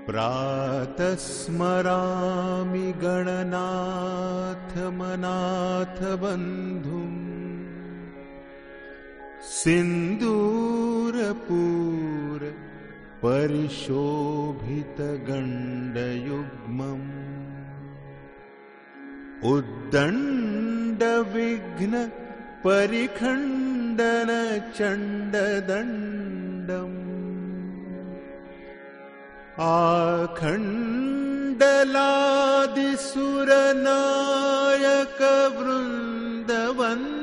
प्रातः स्मरामि गणनाथमनाथ बन्धुम् सिन्दूरपूर परिशोभितगण्डयुग्मम् उद्दण्डविघ्न परिखण्डन चण्डदण्डम् आखण्डलादिसुरनायक वृन्दवन्